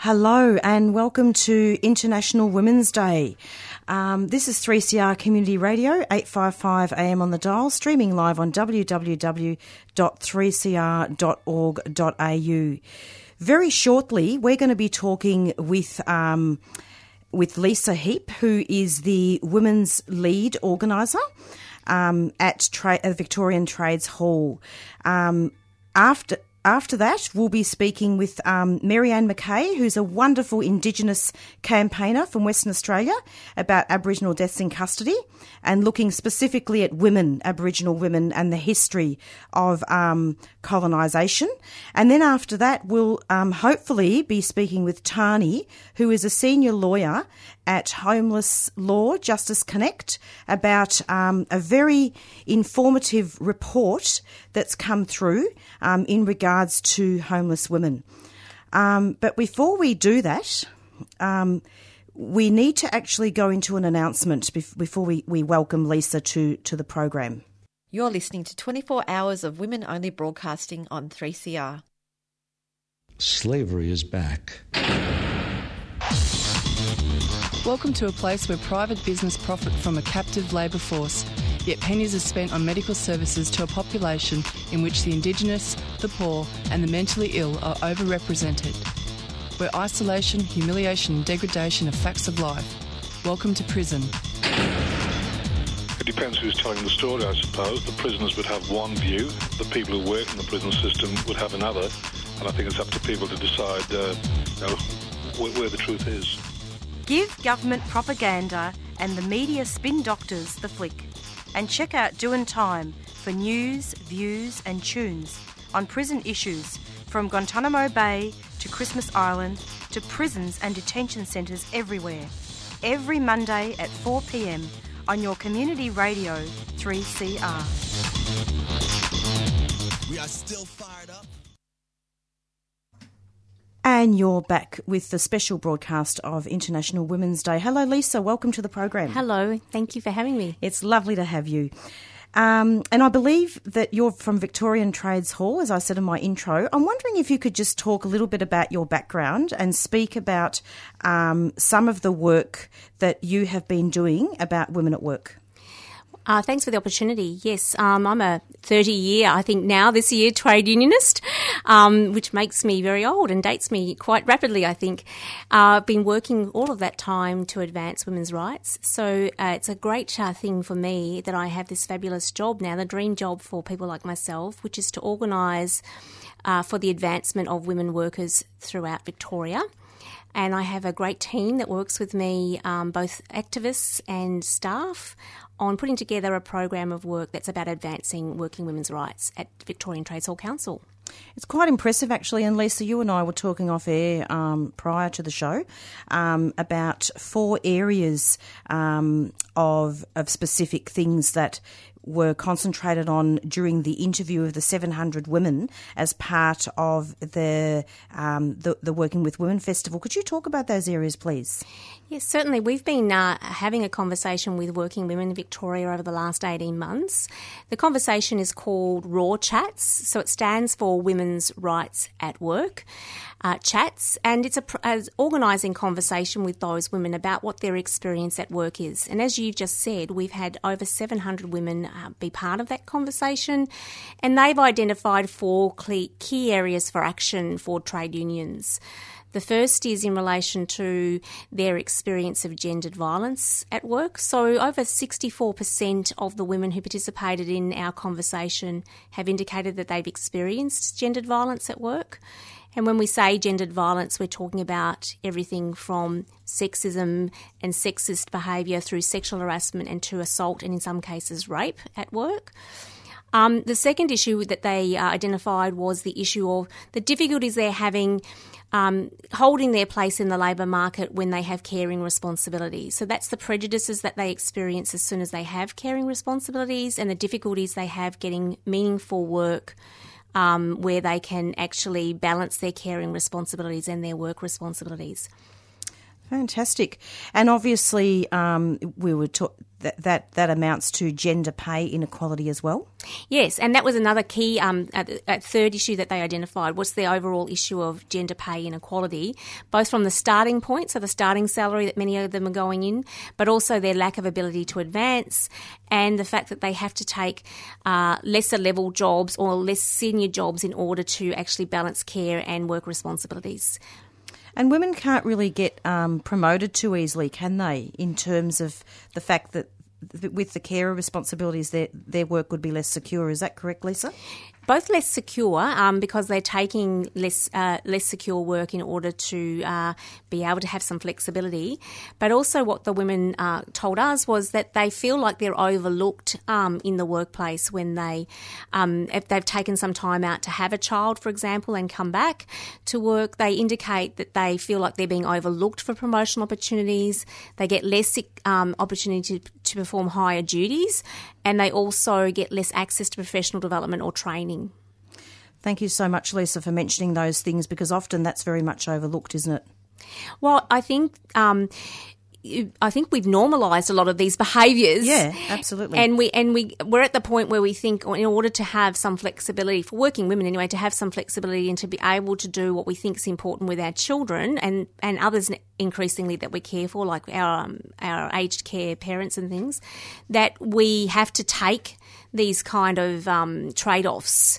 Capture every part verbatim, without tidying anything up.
Hello and welcome to International Women's Day. Um, this is three C R Community Radio, eight fifty-five A M on the dial, streaming live on w w w dot three c r dot org dot a u. Very shortly, we're going to be talking with um, with Lisa Heap, who is the Women's Lead Organiser um, at Tra- uh, Victorian Trades Hall. Um, after... After that, we'll be speaking with um, Mary-Anne McKay, who's a wonderful Indigenous campaigner from Western Australia about Aboriginal deaths in custody and looking specifically at women, Aboriginal women, and the history of um, colonisation. And then after that, we'll um, hopefully be speaking with Tani, who is a senior lawyer at Homeless Law Justice Connect, about um, a very informative report that's come through um, in regards to homeless women. Um, but before we do that, um, we need to actually go into an announcement bef- before we, we welcome Lisa to, to the program. You're listening to twenty-four hours of women-only broadcasting on three C R. Slavery is back. Welcome to a place where private business profit from a captive labour force, yet pennies are spent on medical services to a population in which the Indigenous, the poor and the mentally ill are overrepresented. Where isolation, humiliation and degradation are facts of life. Welcome to prison. It depends who's telling the story, I suppose. The prisoners would have one view, the people who work in the prison system would have another, and I think it's up to people to decide uh, you know, where, where the truth is. Give government propaganda and the media spin doctors the flick. And check out Doin' Time for news, views and tunes on prison issues from Guantanamo Bay to Christmas Island to prisons and detention centres everywhere. Every Monday at four p m on your community radio three C R. We are still fired up. And you're back with the special broadcast of International Women's Day. Hello, Lisa. Welcome to the program. Hello. Thank you for having me. It's lovely to have you. Um, and I believe that you're from Victorian Trades Hall, as I said in my intro. I'm wondering if you could just talk a little bit about your background and speak about um, some of the work that you have been doing about women at work. Uh, thanks for the opportunity. Yes, um, I'm a thirty-year, I think now this year, trade unionist, um, which makes me very old and dates me quite rapidly, I think. Uh, I've been working all of that time to advance women's rights. So uh, it's a great uh, thing for me that I have this fabulous job now, the dream job for people like myself, which is to organise uh, for the advancement of women workers throughout Victoria. And I have a great team that works with me, um, both activists and staff, on putting together a program of work that's about advancing working women's rights at Victorian Trades Hall Council. It's quite impressive, actually. And Lisa, you and I were talking off air um, prior to the show um, about four areas um, of of specific things that were concentrated on during the interview of the seven hundred women as part of the, um, the the Working with Women Festival. Could you talk about those areas, please? Yes, certainly. We've been uh, having a conversation with working women in Victoria over the last eighteen months. The conversation is called Raw Chats, so it stands for Women's Rights at Work. Uh, chats, and it's a, a organising conversation with those women about what their experience at work is. And as you've just said, we've had over seven hundred women uh, be part of that conversation, and they've identified four key areas for action for trade unions. The first is in relation to their experience of gendered violence at work. So over sixty-four percent of the women who participated in our conversation have indicated that they've experienced gendered violence at work. And when we say gendered violence, we're talking about everything from sexism and sexist behaviour through sexual harassment and to assault and in some cases rape at work. Um, the second issue that they uh, identified was the issue of the difficulties they're having um, holding their place in the labour market when they have caring responsibilities. So that's the prejudices that they experience as soon as they have caring responsibilities and the difficulties they have getting meaningful work Um, where they can actually balance their caring responsibilities and their work responsibilities. Fantastic. And obviously um, we were ta- that, that that amounts to gender pay inequality as well? Yes, and that was another key um, uh, uh, third issue that they identified, was the overall issue of gender pay inequality, both from the starting point, so the starting salary that many of them are going in, but also their lack of ability to advance, and the fact that they have to take uh, lesser level jobs or less senior jobs in order to actually balance care and work responsibilities. And women can't really get um, promoted too easily, can they, in terms of the fact that th- with the carer responsibilities, their, their work would be less secure. Is that correct, Lisa? Both less secure um, because they're taking less uh, less secure work in order to uh, be able to have some flexibility. But also what the women uh, told us was that they feel like they're overlooked um, in the workplace when they, um, if they've taken some time out to have a child, for example, and come back to work, they indicate that they feel like they're being overlooked for promotional opportunities. They get less um, opportunity to, to perform higher duties, and they also get less access to professional development or training. Thank you so much, Lisa, for mentioning those things, because often that's very much overlooked, isn't it? Well, I think um, I think we've normalised a lot of these behaviours. Yeah, absolutely. And we and we we're at the point where we think, in order to have some flexibility for working women anyway, to have some flexibility and to be able to do what we think is important with our children and, and others increasingly that we care for, like our um, our aged care parents and things, that we have to take these kind of um, trade-offs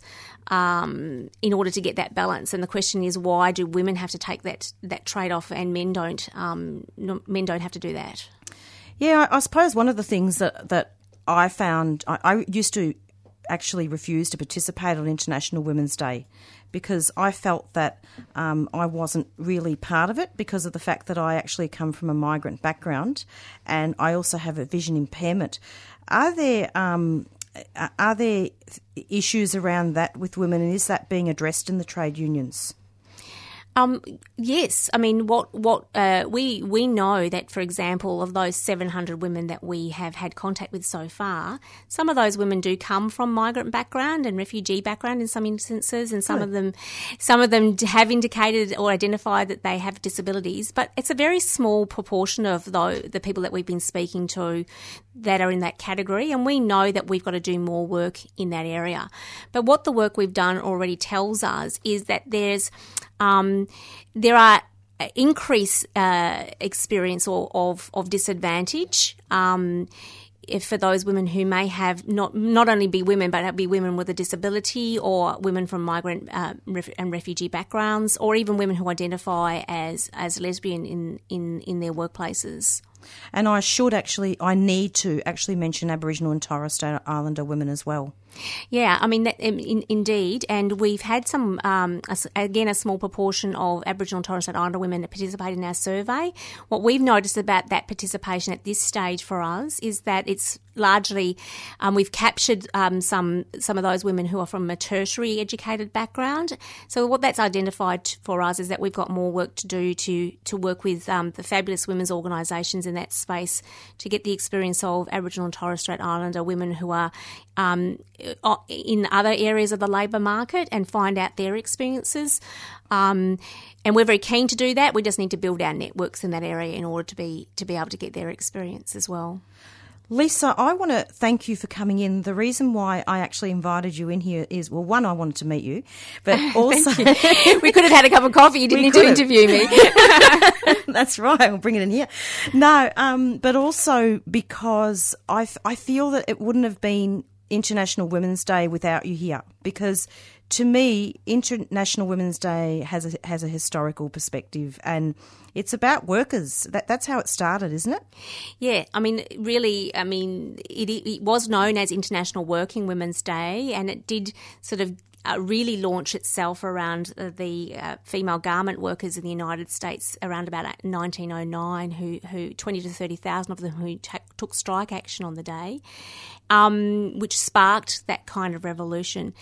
um, in order to get that balance. And the question is, why do women have to take that that trade-off and men don't? Um, no, men don't have to do that. Yeah, I, I suppose one of the things that that I found, I, I used to actually refuse to participate on International Women's Day because I felt that um, I wasn't really part of it because of the fact that I actually come from a migrant background and I also have a vision impairment. Are there um, are there issues around that with women, and is that being addressed in the trade unions? Um, yes, I mean, what what uh, we we know that, for example, of those seven hundred women that we have had contact with so far, some of those women do come from migrant background and refugee background in some instances, and some Good. of them, some of them have indicated or identified that they have disabilities. But it's a very small proportion of though the people that we've been speaking to that are in that category, and we know that we've got to do more work in that area. But what the work we've done already tells us is that there's Um, there are increased uh, experience or, of, of disadvantage um, if for those women who may have not not only be women, but be women with a disability or women from migrant uh, ref- and refugee backgrounds, or even women who identify as, as lesbian in, in, in their workplaces. And I should actually, I need to actually mention Aboriginal and Torres Strait Islander women as well. Yeah, I mean, that, in, in, indeed. And we've had some, um, a, again, a small proportion of Aboriginal and Torres Strait Islander women that participate in our survey. What we've noticed about that participation at this stage for us is that it's largely, um, we've captured um, some some of those women who are from a tertiary educated background. So what that's identified for us is that we've got more work to do to, to work with um, the fabulous women's organisations in that space to get the experience of Aboriginal and Torres Strait Islander women who are um, in other areas of the labour market and find out their experiences. Um, and we're very keen to do that. We just need to build our networks in that area in order to be to be able to get their experience as well. Lisa, I want to thank you for coming in. The reason why I actually invited you in here is, well, one, I wanted to meet you, but also... We could have had a cup of coffee. You didn't need to interview me. That's right. We'll bring it in here. No, um, but also because I, f- I feel that it wouldn't have been International Women's Day without you here, because to me, International Women's Day has a, has a historical perspective, and it's about workers. That that's how it started, isn't it? Yeah, I mean, really, I mean, it, it was known as International Working Women's Day, and it did sort of Uh, really launch itself around uh, the uh, female garment workers in the United States around about nineteen oh nine, who, who twenty to thirty thousand of them who t- took strike action on the day, um, which sparked that kind of revolution.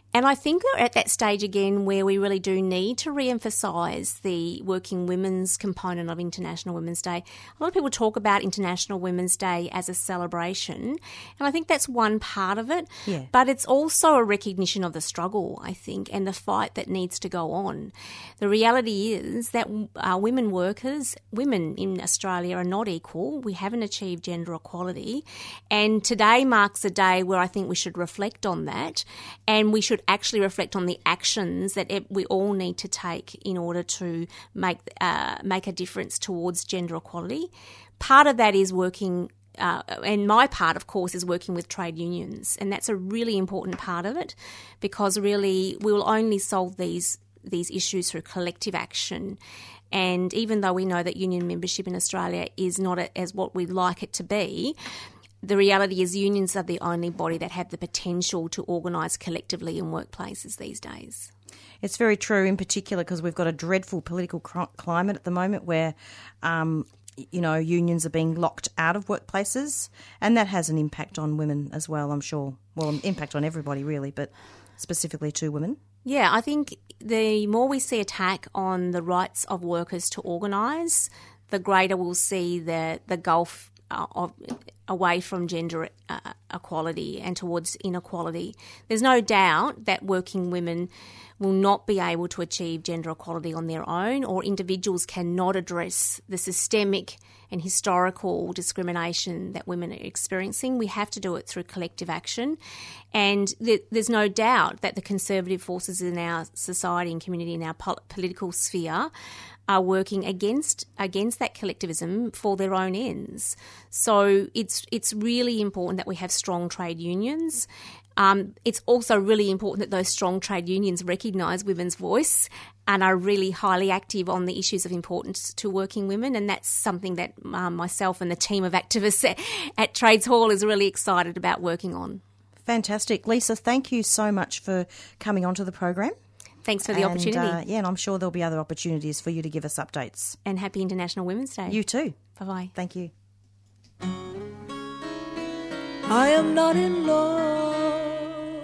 And I think we're at that stage again where we really do need to re-emphasise the working women's component of International Women's Day. A lot of people talk about International Women's Day as a celebration, and I think that's one part of it. Yeah. But it's also a recognition of the struggle, I think, and the fight that needs to go on. The reality is that uh, women workers, women in Australia are not equal. We haven't achieved gender equality. And today marks a day where I think we should reflect on that, and we should actually reflect on the actions that it, we all need to take in order to make uh, make a difference towards gender equality. Part of that is working, uh, and my part, of course, is working with trade unions, and that's a really important part of it, because really we will only solve these these issues through collective action. And even though we know that union membership in Australia is not as what we'd like it to be, the reality is unions are the only body that have the potential to organise collectively in workplaces these days. It's very true, in particular because we've got a dreadful political cr- climate at the moment where, um, you know, unions are being locked out of workplaces, and that has an impact on women as well, I'm sure. Well, an impact on everybody really, but specifically to women. Yeah, I think the more we see attack on the rights of workers to organise, the greater we'll see the, the gulf uh, of away from gender uh, equality and towards inequality. There's no doubt that working women will not be able to achieve gender equality on their own, or individuals cannot address the systemic and historical discrimination that women are experiencing. We have to do it through collective action. And th- there's no doubt that the conservative forces in our society and community, in our pol- political sphere, are working against against that collectivism for their own ends. So it's it's really important that we have strong trade unions. Um, it's also really important that those strong trade unions recognise women's voice and are really highly active on the issues of importance to working women, and that's something that um, myself and the team of activists at, at Trades Hall is really excited about working on. Fantastic. Lisa, thank you so much for coming onto the program. Thanks for the and, opportunity. Uh, yeah, and I'm sure there'll be other opportunities for you to give us updates. And happy International Women's Day. You too. Bye-bye. Thank you. I am not in love,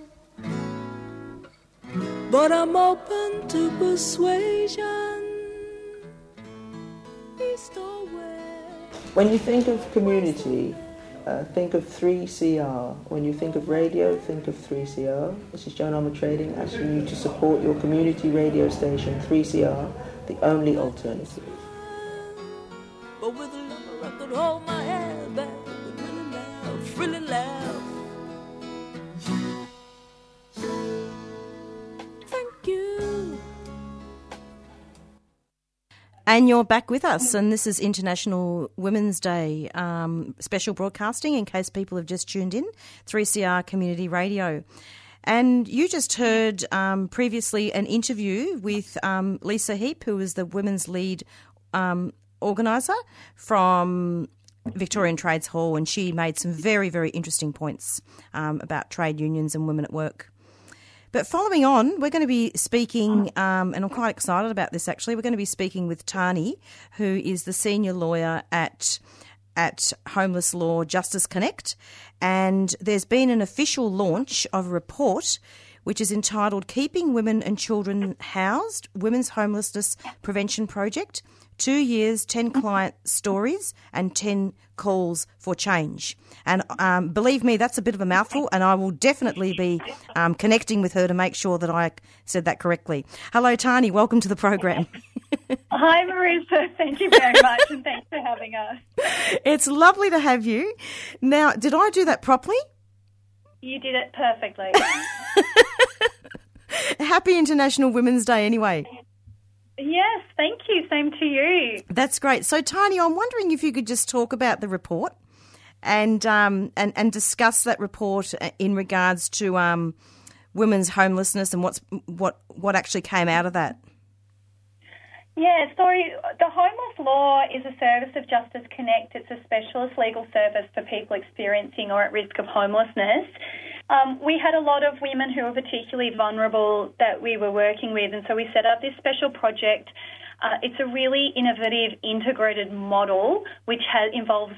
but I'm open to persuasion, east or west. When you think of community, Uh, think of three C R. When you think of radio, think of three C R. This is Joan Armour Trading asking you to support your community radio station, three C R, the only alternative. But with a love I could hold my head back and really laugh, really laugh. Thank you. And you're back with us, and this is International Women's Day um, special broadcasting, in case people have just tuned in, three C R Community Radio. And you just heard um, previously an interview with um, Lisa Heap, who is the Women's Lead um, organiser from Victorian Trades Hall, and she made some very, very interesting points um, about trade unions and women at work. But following on, we're going to be speaking, um, and I'm quite excited about this actually, we're going to be speaking with Tani, who is the senior lawyer at at Homeless Law Justice Connect. And there's been an official launch of a report which is entitled Keeping Women and Children Housed, Women's Homelessness Prevention Project, Two Years, ten Client Stories and ten Calls for Change. And um, believe me, that's a bit of a mouthful, and I will definitely be um, connecting with her to make sure that I said that correctly. Hello, Tani. Welcome to the program. Hi, Marisa. Thank you very much, and thanks for having us. It's lovely to have you. Now, did I do that properly? You did it perfectly. Happy International Women's Day anyway. Yes, thank you. Same to you. That's great. So, Tani, I'm wondering if you could just talk about the report and um, and, and discuss that report in regards to um, women's homelessness and what's what what actually came out of that. Yeah, so the Homeless Law is a service of Justice Connect. It's a specialist legal service for people experiencing or at risk of homelessness. Um, we had a lot of women who were particularly vulnerable that we were working with, and so we set up this special project. Uh, it's a really innovative, integrated model which has, involves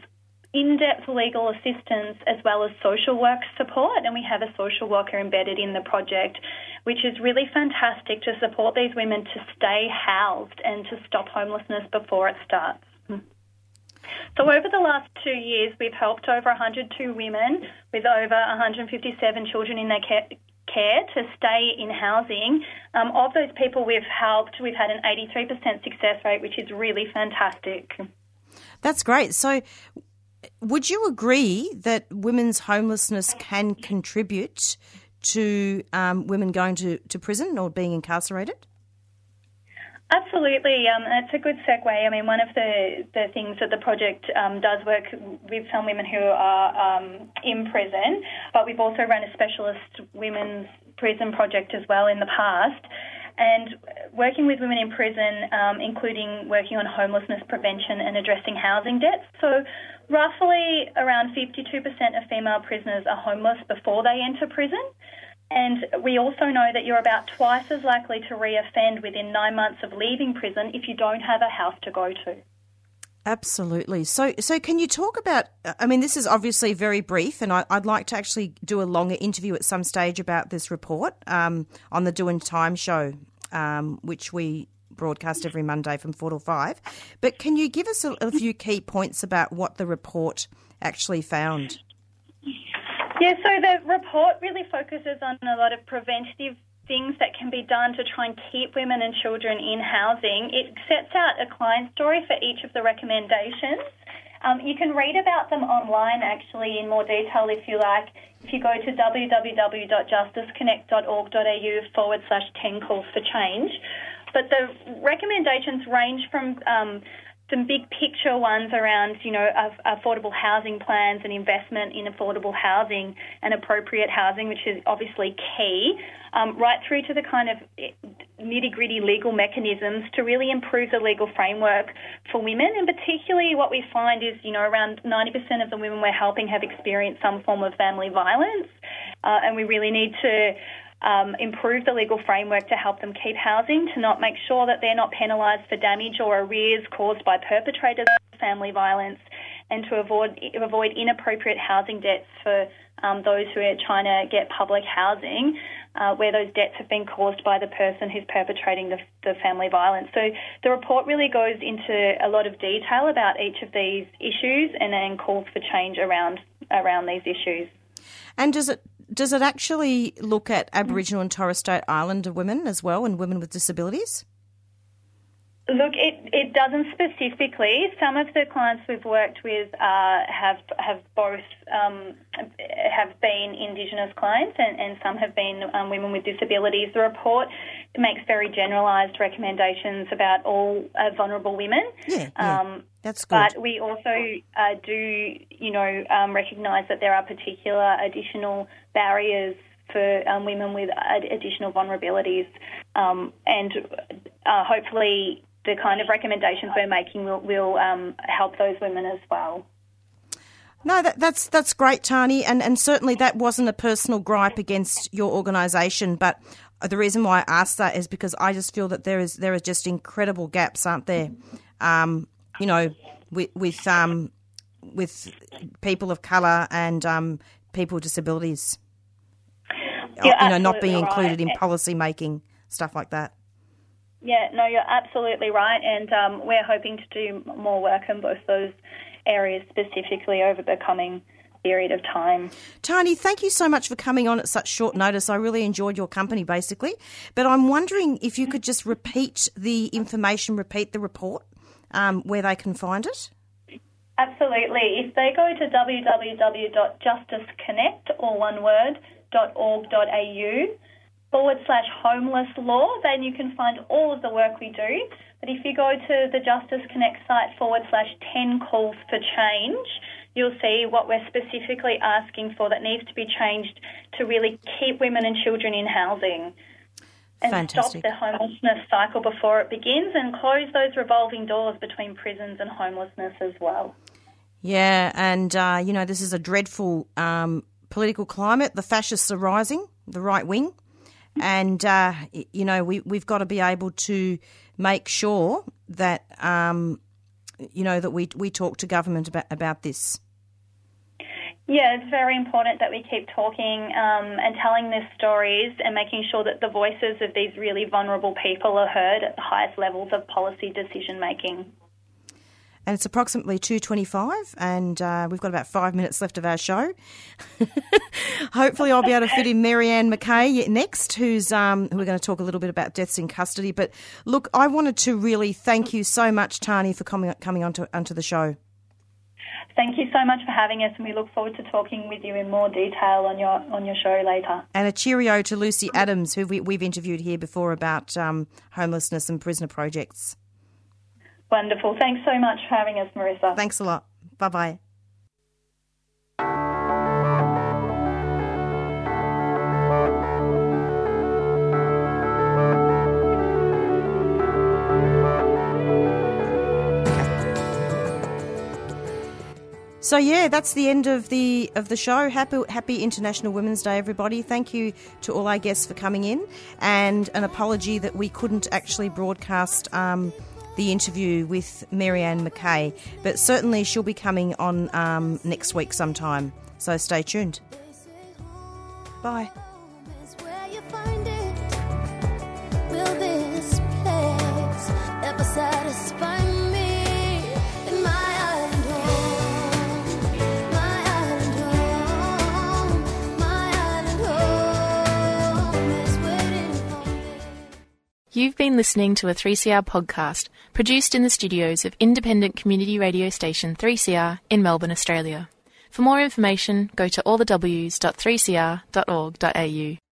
in-depth legal assistance as well as social work support, and we have a social worker embedded in the project, which is really fantastic to support these women to stay housed and to stop homelessness before it starts. So over the last two years, we've helped over one hundred two women with over one hundred fifty-seven children in their care, care to stay in housing. Um, of those people we've helped, we've had an eighty-three percent success rate, which is really fantastic. That's great. So would you agree that women's homelessness can contribute to um, women going to, to prison or being incarcerated? Absolutely. Um, it's a good segue. I mean, one of the, the things that the project um, does work with some women who are um, in prison, but we've also run a specialist women's prison project as well in the past. And working with women in prison, um, including working on homelessness prevention and addressing housing debts. So roughly around fifty-two percent of female prisoners are homeless before they enter prison. And we also know that you're about twice as likely to reoffend within nine months of leaving prison if you don't have a house to go to. Absolutely. So so can you talk about, I mean, this is obviously very brief, and I, I'd like to actually do a longer interview at some stage about this report um, on the Doing Time show, um, which we broadcast every Monday from four to five. But can you give us a, a few key points about what the report actually found? Yeah, so the report really focuses on a lot of preventative things that can be done to try and keep women and children in housing. It sets out a client story for each of the recommendations. Um, you can read about them online, actually, in more detail if you like. If you go to www.justiceconnect.org.au forward slash 10 calls for change. But the recommendations range from um, some big picture ones around, you know, affordable housing plans and investment in affordable housing and appropriate housing, which is obviously key, um, right through to the kind of nitty-gritty legal mechanisms to really improve the legal framework for women. And particularly what we find is, you know, around ninety percent of the women we're helping have experienced some form of family violence, uh, and we really need to Um, improve the legal framework to help them keep housing, to not make sure that they're not penalised for damage or arrears caused by perpetrators of family violence, and to avoid avoid inappropriate housing debts for um, those who are trying to get public housing, uh, where those debts have been caused by the person who's perpetrating the, the family violence. So the report really goes into a lot of detail about each of these issues and then calls for change around around these issues. And does it Does it actually look at Aboriginal and Torres Strait Islander women as well, and women with disabilities? Look, it, it doesn't specifically. Some of the clients we've worked with uh, have have both um, have been Indigenous clients, and, and some have been um, women with disabilities. The report makes very generalised recommendations about all uh, vulnerable women. Yeah, yeah. Um, that's good. But we also uh, do, you know, um, recognise that there are particular additional barriers for um, women with additional vulnerabilities, um, and uh, hopefully the kind of recommendations we're making will, will um, help those women as well. No, that, that's that's great, Tani, and, and certainly that wasn't a personal gripe against your organisation, but the reason why I asked that is because I just feel that there is there are just incredible gaps, aren't there? Um, you know, with with um, with people of colour and um, people with disabilities. You're you know, not being right. included in policy making, stuff like that. Yeah, no, you're absolutely right, and um, we're hoping to do more work in both those areas specifically over the coming period of time. Tani, thank you so much for coming on at such short notice. I really enjoyed your company, basically. But I'm wondering if you could just repeat the information, repeat the report, um, where they can find it. Absolutely. If they go to www.justiceconnect, all one word, .org.au forward slash homeless law, then you can find all of the work we do. But if you go to the Justice Connect site forward slash ten calls for change, you'll see what we're specifically asking for that needs to be changed to really keep women and children in housing and Fantastic. Stop the homelessness cycle before it begins, and close those revolving doors between prisons and homelessness as well. Yeah, and, uh, you know, this is a dreadful um, political climate. The fascists are rising, the right wing. And, uh, you know, we, we've got to be able to make sure that, um, you know, that we we talk to government about, about this. Yeah, it's very important that we keep talking um, and telling these stories and making sure that the voices of these really vulnerable people are heard at the highest levels of policy decision making. And it's approximately two twenty-five, and uh, we've got about five minutes left of our show. Hopefully I'll be able to fit in Marianne McKay next, who's um, who we're going to talk a little bit about deaths in custody. But look, I wanted to really thank you so much, Tani, for coming coming onto onto the show. Thank you so much for having us, and we look forward to talking with you in more detail on your on your show later. And a cheerio to Lucy Adams, who we, we've interviewed here before about um, homelessness and prisoner projects. Wonderful. Thanks so much for having us, Marissa. Thanks a lot. Bye-bye. So yeah, that's the end of the of the show. Happy Happy International Women's Day, everybody. Thank you to all our guests for coming in, and an apology that we couldn't actually broadcast um, the interview with Marianne McKay, but certainly she'll be coming on um, next week sometime. So stay tuned. Bye. You've been listening to a three C R podcast produced in the studios of independent community radio station three C R in Melbourne, Australia. For more information, go to all the w s dot three c r dot org dot a u.